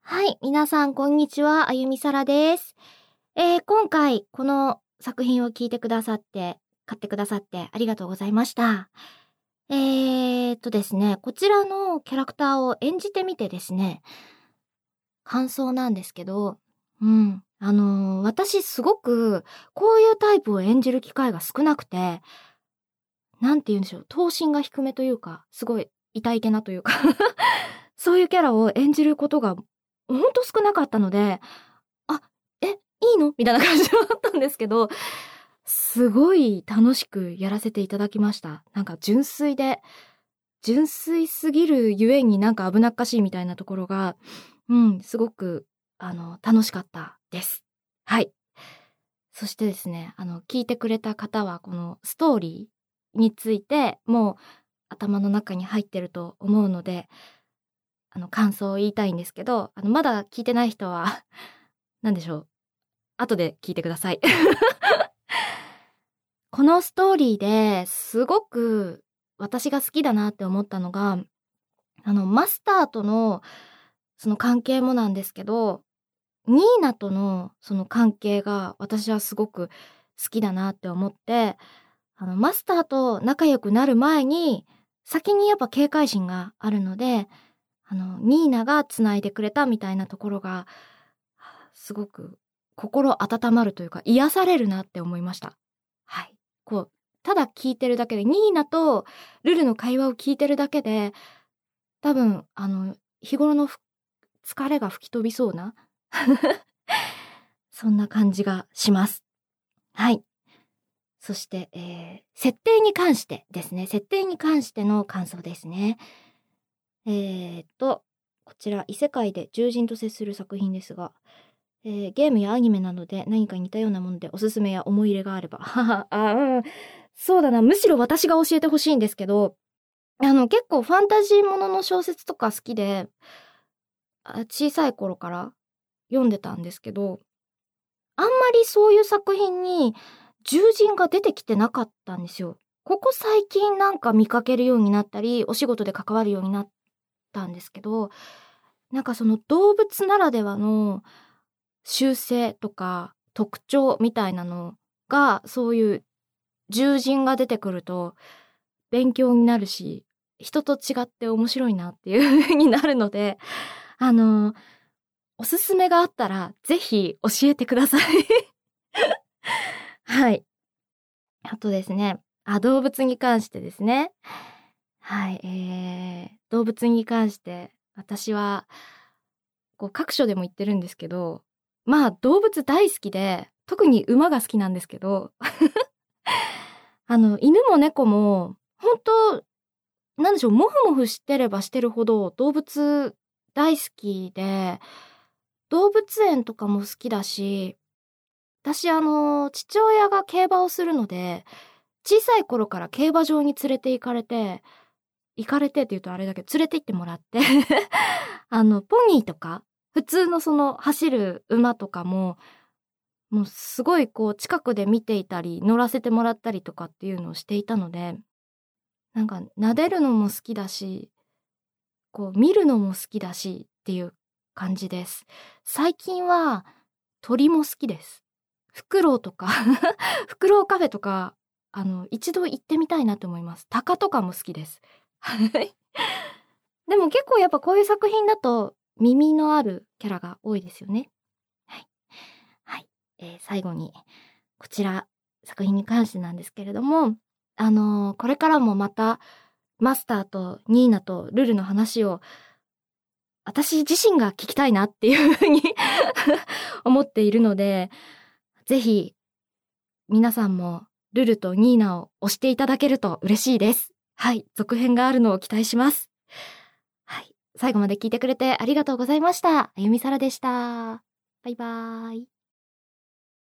はい、皆さんこんにちは、あゆみさらです。今回この作品を聞いてくださって、買ってくださってありがとうございました。ですね、こちらのキャラクターを演じてみてですね、感想なんですけど、私すごくこういうタイプを演じる機会が少なくて、なんて言うんでしょう、頭身が低めというか、すごい痛いけなというかそういうキャラを演じることがほんと少なかったので、あ、いいの？みたいな感じだったんですけど、すごい楽しくやらせていただきました。なんか純粋すぎるゆえになんか危なっかしいみたいなところが、すごく、楽しかったです。はい。そしてですね、聞いてくれた方はこのストーリーについて、もう頭の中に入ってると思うので、感想を言いたいんですけど、まだ聞いてない人はなんでしょう、後で聞いてください。このストーリーですごく私が好きだなって思ったのが、マスターとのその関係もなんですけど、ニーナとのその関係が私はすごく好きだなって思って、マスターと仲良くなる前に、先にやっぱ警戒心があるので、ニーナが繋いでくれたみたいなところが、すごく心温まるというか、癒されるなって思いました。はい。ただ聞いてるだけで、ニーナとルルの会話を聞いてるだけで、多分、日頃の疲れが吹き飛びそうなそんな感じがします。はい。そして、設定に関してですね。設定に関しての感想ですね。こちら異世界で獣人と接する作品ですが、ゲームやアニメなどで何か似たようなものでおすすめや思い入れがあれば。そうだな。むしろ私が教えてほしいんですけど、結構ファンタジーものの小説とか好きで、小さい頃から読んでたんですけど、あんまりそういう作品に獣人が出てきてなかったんですよ。ここ最近なんか見かけるようになったり、お仕事で関わるようになったんですけど、なんかその動物ならではの習性とか特徴みたいなのが、そういう獣人が出てくると勉強になるし、人と違って面白いなっていう風になるので、あの、おすすめがあったらぜひ教えてください。はい。あとですね、動物に関してですね。はい、動物に関して、私は、各所でも言ってるんですけど、まあ、動物大好きで、特に馬が好きなんですけど、犬も猫も、本当なんでしょう、もふもふしてればしてるほど動物大好きで、動物園とかも好きだし、私父親が競馬をするので、小さい頃から競馬場に連れて行かれてって言うとあれだけど、連れて行ってもらってポニーとか、普通のその走る馬とかも、もうすごい近くで見ていたり、乗らせてもらったりとかっていうのをしていたので、なんか撫でるのも好きだし、見るのも好きだしっていう感じです。最近は鳥も好きです。フクロウとかフクロウカフェとか、一度行ってみたいなと思います。鷹とかも好きです。はい。でも結構やっぱこういう作品だと耳のあるキャラが多いですよね。はい。はい。最後に、こちら、作品に関してなんですけれども、これからもまた、マスターとニーナとルルの話を、私自身が聞きたいなっていう風に思っているので、ぜひ、皆さんもルルとニーナを推していただけると嬉しいです。はい。続編があるのを期待します。はい。最後まで聞いてくれてありがとうございました。あゆみさらでした。バイバーイ。